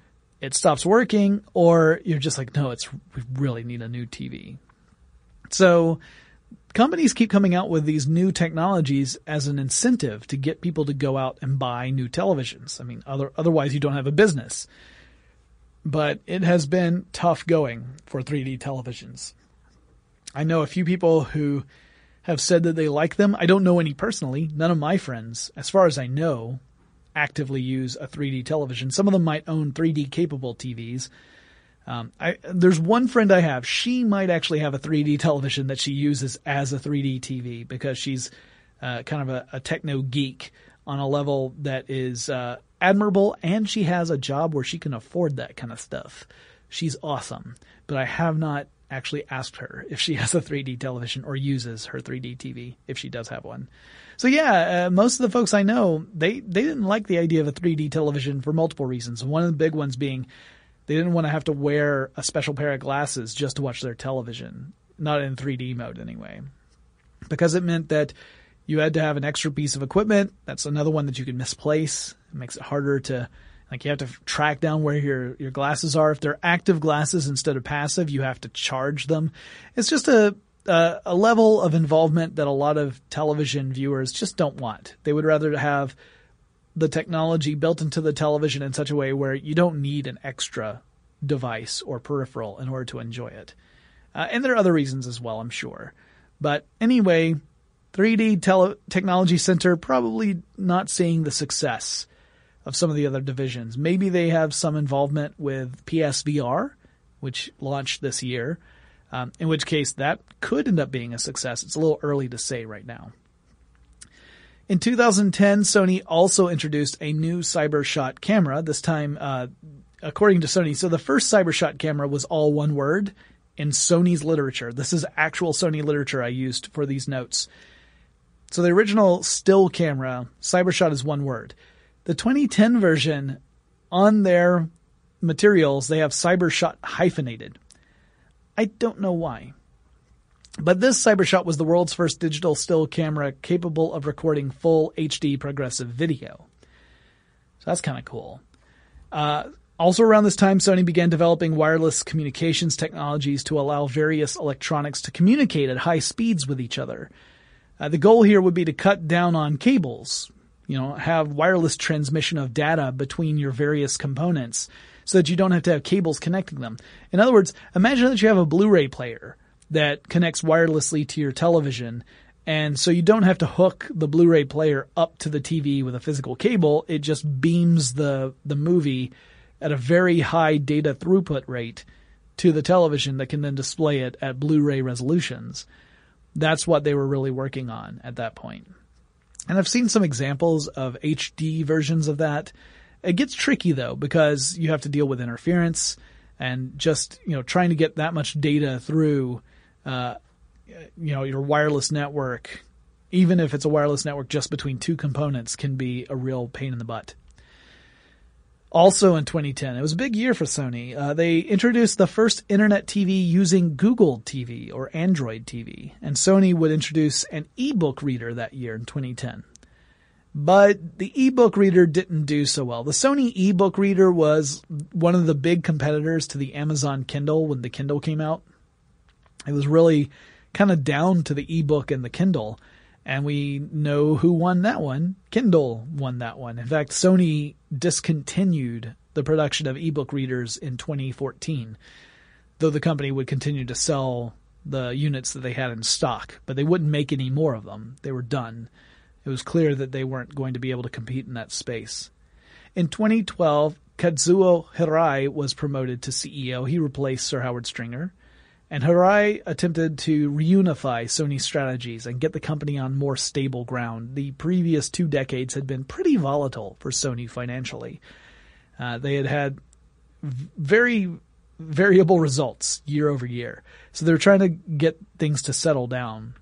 B: it stops working, or you're just like, no, we really need a new TV. So companies keep coming out with these new technologies as an incentive to get people to go out and buy new televisions. I mean, otherwise you don't have a business. But it has been tough going for 3D televisions. I know a few people who have said that they like them. I don't know any personally. None of my friends, as far as I know, actively use a 3D television. Some of them might own 3D capable TVs. There's one friend I have. She might actually have a 3D television that she uses as a 3D TV because she's kind of a techno geek on a level that is admirable, and she has a job where she can afford that kind of stuff. She's awesome. But I have not actually asked her if she has a 3D television or uses her 3D TV, if she does have one. So yeah, most of the folks I know, they didn't like the idea of a 3D television for multiple reasons. One of the big ones being they didn't want to have to wear a special pair of glasses just to watch their television. Not in 3D mode anyway. Because it meant that you had to have an extra piece of equipment. That's another one that you could misplace. It makes it harder to, like, you have to track down where your glasses are. If they're active glasses instead of passive, you have to charge them. It's just a level of involvement that a lot of television viewers just don't want. They would rather have the technology built into the television in such a way where you don't need an extra device or peripheral in order to enjoy it. And there are other reasons as well, I'm sure. But anyway, 3D Technology Center probably not seeing the success of some of the other divisions. Maybe they have some involvement with PSVR, which launched this year, in which case that could end up being a success. It's a little early to say right now. In 2010, Sony also introduced a new CyberShot camera, this time according to Sony. So the first CyberShot camera was all one word in Sony's literature. This is actual Sony literature I used for these notes. So the original still camera, CyberShot, is one word. The 2010 version, on their materials, they have CyberShot hyphenated. I don't know why. But this CyberShot was the world's first digital still camera capable of recording full HD progressive video. So that's kind of cool. Also around this time, Sony began developing wireless communications technologies to allow various electronics to communicate at high speeds with each other. The goal here would be to cut down on cables, have wireless transmission of data between your various components so that you don't have to have cables connecting them. In other words, imagine that you have a Blu-ray player that connects wirelessly to your television, and so you don't have to hook the Blu-ray player up to the TV with a physical cable. It just beams the movie at a very high data throughput rate to the television that can then display it at Blu-ray resolutions. That's what they were really working on at that point. And I've seen some examples of HD versions of that. It gets tricky though, because you have to deal with interference and just, trying to get that much data through, your wireless network, even if it's a wireless network just between two components, can be a real pain in the butt. Also in 2010, it was a big year for Sony. They introduced the first internet TV using Google TV or Android TV, and Sony would introduce an ebook reader that year in 2010. But the ebook reader didn't do so well. The Sony ebook reader was one of the big competitors to the Amazon Kindle when the Kindle came out. It was really kind of down to the ebook and the Kindle. And we know who won that one. Kindle won that one. In fact, Sony discontinued the production of ebook readers in 2014, though the company would continue to sell the units that they had in stock, but they wouldn't make any more of them. They were done. It was clear that they weren't going to be able to compete in that space. In 2012, Kazuo Hirai was promoted to CEO. He replaced Sir Howard Stringer. And Hirai attempted to reunify Sony's strategies and get the company on more stable ground. The previous 2 decades had been pretty volatile for Sony financially. They had very variable results year over year. So they were trying to get things to settle down.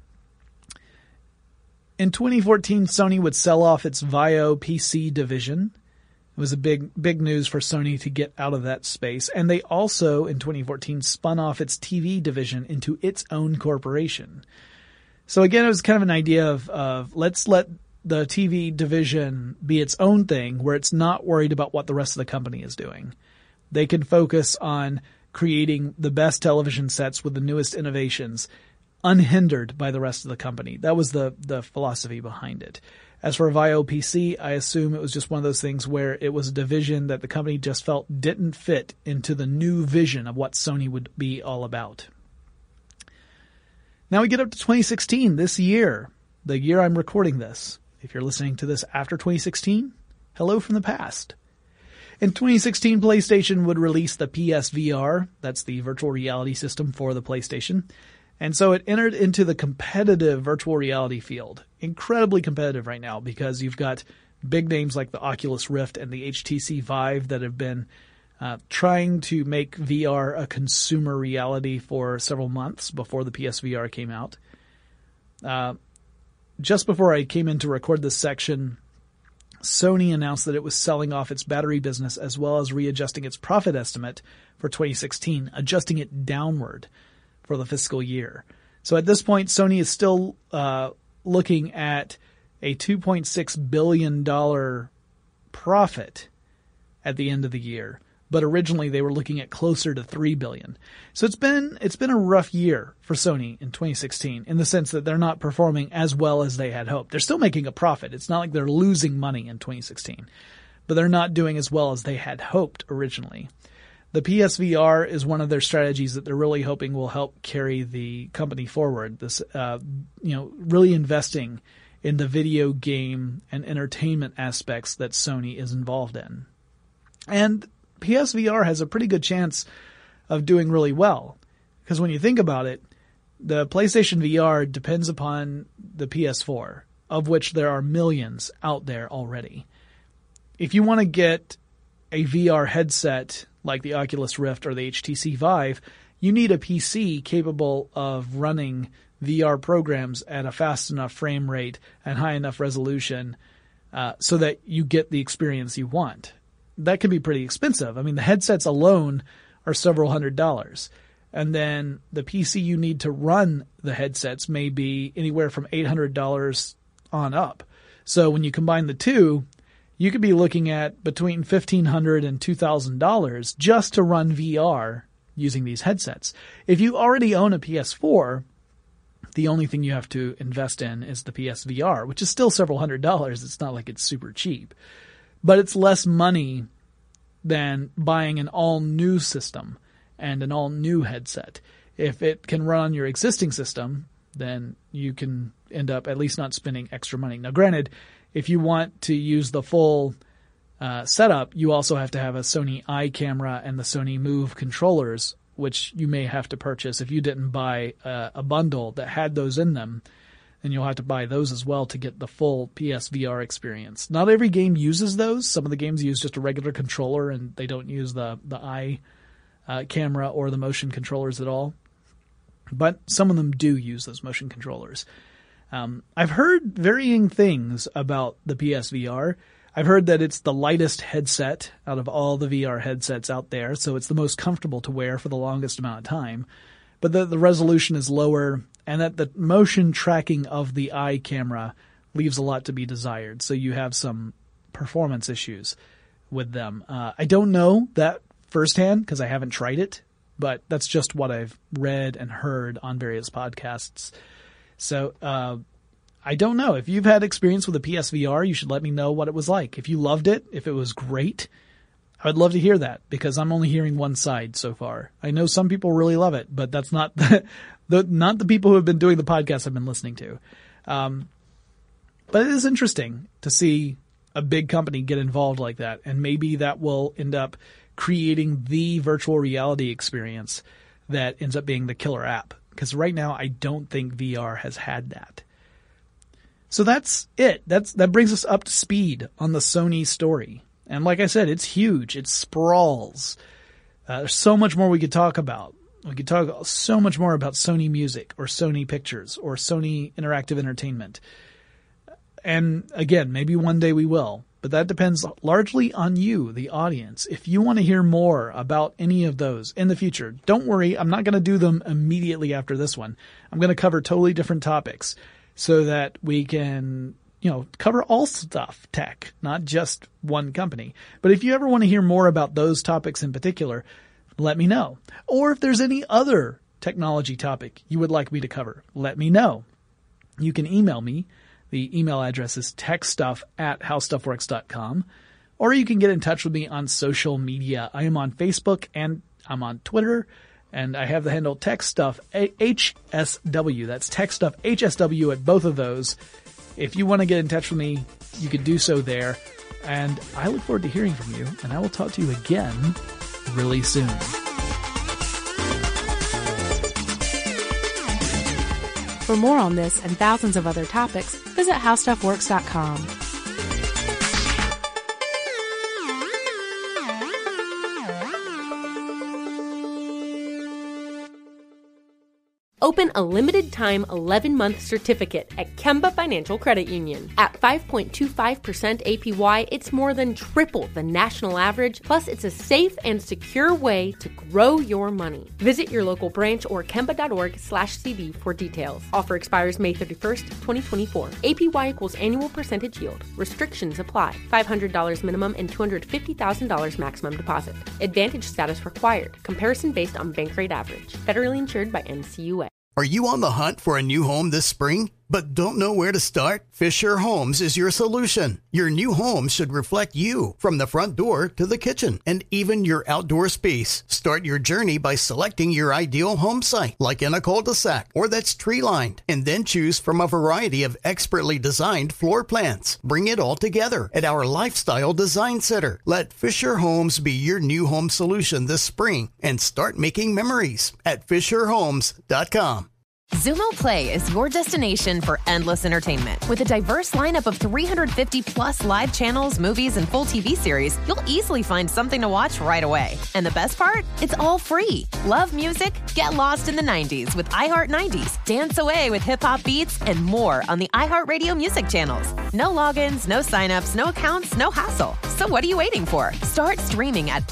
B: In 2014, Sony would sell off its Vaio PC division. It was a big news for Sony to get out of that space. And they also, in 2014, spun off its TV division into its own corporation. So again, it was kind of an idea of let's let the TV division be its own thing where it's not worried about what the rest of the company is doing. they can focus on creating the best television sets with the newest innovations, unhindered by the rest of the company. That was the philosophy behind it. As for VAIO PC, I assume it was just one of those things where it was a division that the company just felt didn't fit into the new vision of what Sony would be all about. Now we get up to 2016, this year, the year I'm recording this. If you're listening to this after 2016, hello from the past. In 2016, PlayStation would release the PSVR. That's the virtual reality system for the PlayStation. And so it entered into the competitive virtual reality field. Incredibly competitive right now because you've got big names like the Oculus Rift and the HTC Vive that have been trying to make VR a consumer reality for several months before the PSVR came out. Just before I came in to record this section, Sony announced that it was selling off its battery business as well as readjusting its profit estimate for 2016, adjusting it downward for the fiscal year. So at this point, Sony is still looking at a $2.6 billion profit at the end of the year. But originally they were looking at closer to $3 billion. So it's been a rough year for Sony in 2016 in the sense that they're not performing as well as they had hoped. They're still making a profit. It's not like they're losing money in 2016, but they're not doing as well as they had hoped originally. The PSVR is one of their strategies that they're really hoping will help carry the company forward. This, really investing in the video game and entertainment aspects that Sony is involved in. And PSVR has a pretty good chance of doing really well. Because when you think about it, the PlayStation VR depends upon the PS4, of which there are millions out there already. If you want to get a VR headset like the Oculus Rift or the HTC Vive, you need a PC capable of running VR programs at a fast enough frame rate and high enough resolution so that you get the experience you want. That can be pretty expensive. I mean, the headsets alone are several $100s. And then the PC you need to run the headsets may be anywhere from $800 on up. So when you combine the two, you could be looking at between $1,500 and $2,000 just to run VR using these headsets. If you already own a PS4, the only thing you have to invest in is the PSVR, which is still several $100s. It's not like it's super cheap. But it's less money than buying an all-new system and an all-new headset. If it can run on your existing system, then you can end up at least not spending extra money. Now, granted, if you want to use the full setup, you also have to have a Sony Eye camera and the Sony Move controllers, which you may have to purchase if you didn't buy a bundle that had those in them. And you'll have to buy those as well to get the full PSVR experience. Not every game uses those. Some of the games use just a regular controller and they don't use the eye camera or the motion controllers at all. But some of them do use those motion controllers. I've heard varying things about the PSVR. I've heard that it's the lightest headset out of all the VR headsets out there, so it's the most comfortable to wear for the longest amount of time. But the resolution is lower, and that the motion tracking of the eye camera leaves a lot to be desired. So you have some performance issues with them. I don't know that firsthand because I haven't tried it, but that's just what I've read and heard on various podcasts. So I don't know. If you've had experience with a PSVR, you should let me know what it was like. If you loved it, if it was great, I would love to hear that because I'm only hearing one side so far. I know some people really love it, but that's not not the people who have been doing the podcast I've been listening to. But it is interesting to see a big company get involved like that, and maybe that will end up creating the virtual reality experience that ends up being the killer app. Because right now, I don't think VR has had that. So that's it. That brings us up to speed on the Sony story. And like I said, it's huge. It sprawls. There's so much more we could talk about. We could talk so much more about Sony Music or Sony Pictures or Sony Interactive Entertainment. And again, maybe one day we will. But that depends largely on you, the audience. If you want to hear more about any of those in the future, don't worry. I'm not going to do them immediately after this one. I'm going to cover totally different topics so that we can cover all stuff tech, not just one company. But if you ever want to hear more about those topics in particular, let me know. Or if there's any other technology topic you would like me to cover, let me know. You can email me. The email address is techstuff@howstuffworks.com. Or you can get in touch with me on social media. I am on Facebook and I'm on Twitter. And I have the handle TechStuffHSW. That's TechStuffHSW at both of those. If you want to get in touch with me, you can do so there. And I look forward to hearing from you. And I will talk to you again really soon.
I: For more on this and thousands of other topics, visit HowStuffWorks.com.
E: Open a limited-time 11-month certificate at Kemba Financial Credit Union. At 5.25% APY, it's more than triple the national average, plus it's a safe and secure way to grow your money. Visit your local branch or kemba.org/cb for details. Offer expires May 31st, 2024. APY equals annual percentage yield. Restrictions apply. $500 minimum and $250,000 maximum deposit. Advantage status required. Comparison based on bank rate average. Federally insured by NCUA.
J: Are you on the hunt for a new home this spring, but don't know where to start? Fisher Homes is your solution. Your new home should reflect you, from the front door to the kitchen, and even your outdoor space. Start your journey by selecting your ideal home site, like in a cul-de-sac or that's tree-lined, and then choose from a variety of expertly designed floor plans. Bring it all together at our Lifestyle Design Center. Let Fisher Homes be your new home solution this spring and start making memories at FisherHomes.com.
K: Xumo Play is your destination for endless entertainment. With a diverse lineup of 350 plus live channels, movies, and full TV series, you'll easily find something to watch right away. And the best part? It's all free. Love music? Get lost in the 90s with iHeart 90s, dance away with hip-hop beats, and more on the iHeartRadio music channels. No logins, no signups, no accounts, no hassle. So what are you waiting for? Start streaming at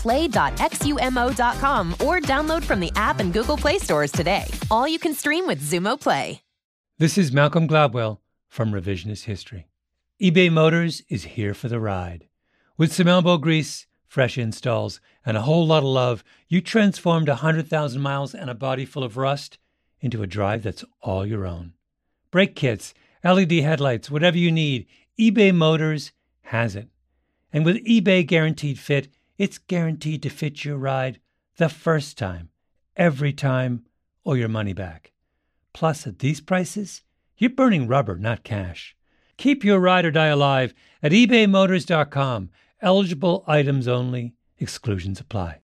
K: play.xumo.com or download from the app and Google Play stores today. All you can stream with Xumo Play.
L: This is Malcolm Gladwell from Revisionist History. eBay Motors is here for the ride. With some elbow grease, fresh installs, and a whole lot of love, you transformed 100,000 miles and a body full of rust into a drive that's all your own. Brake kits, LED headlights, whatever you need, eBay Motors has it. And with eBay Guaranteed Fit, it's guaranteed to fit your ride the first time, every time, or your money back. Plus, at these prices, you're burning rubber, not cash. Keep your ride or die alive at ebaymotors.com. Eligible items only. Exclusions apply.